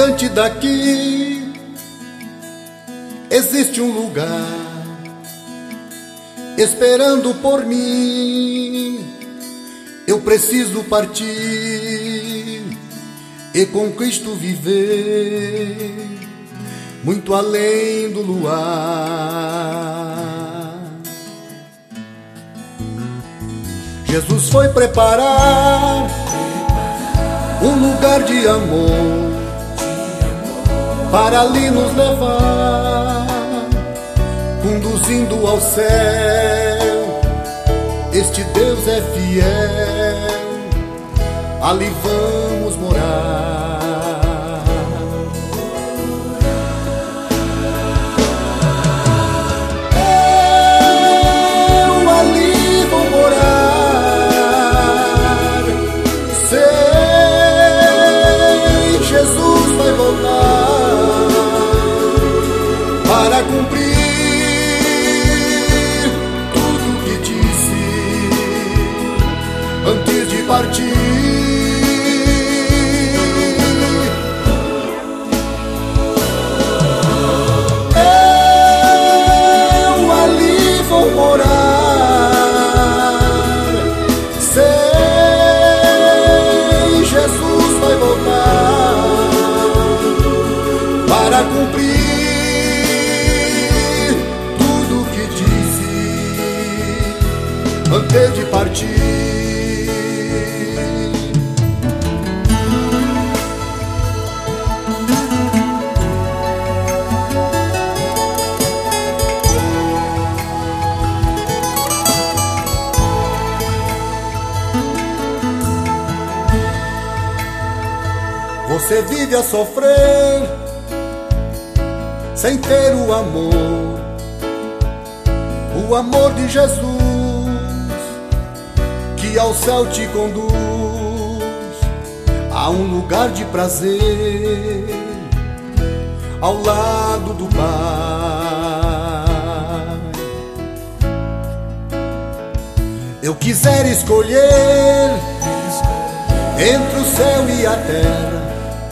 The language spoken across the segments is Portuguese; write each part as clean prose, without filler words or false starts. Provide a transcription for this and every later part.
distante daqui existe um lugar esperando por mim. Eu preciso partir e com Cristo viver muito além do luar. Jesus foi preparar um lugar de amor para ali nos levar, conduzindo ao céu. Este Deus é fiel, ali vamos morar. Eu ali vou morar. Sei, Jesus vai voltar para cumprir tudo que disse antes de partir. Eu ali vou morar. Sei, Jesus vai voltar para cumprir tudo que disse antes de partir. Você vive a sofrer sem ter o amor de Jesus, que ao céu te conduz a um lugar de prazer ao lado do Pai. Eu quiser escolher entre o céu e a terra,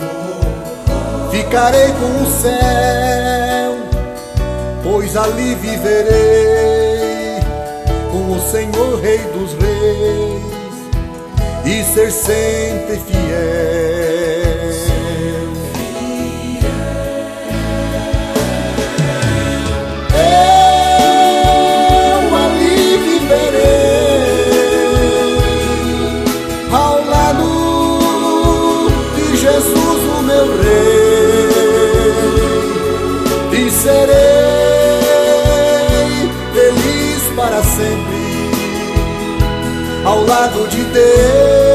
ficarei com o céu, pois ali viverei com o Senhor, Rei dos Reis, e ser sempre fiel. Eu ali viverei ao lado de Jesus, o meu Rei, e serei feliz para sempre ao lado de Deus.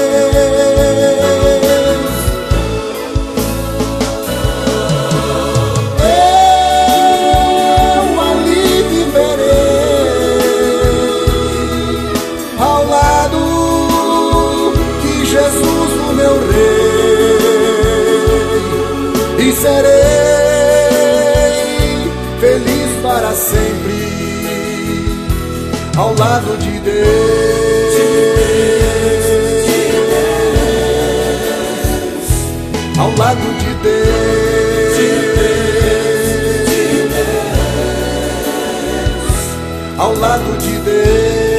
Eu ali viverei ao lado de Jesus, o meu Rei, e serei feliz para sempre ao lado de Deus. Ao lado de Deus. Ao lado de Deus.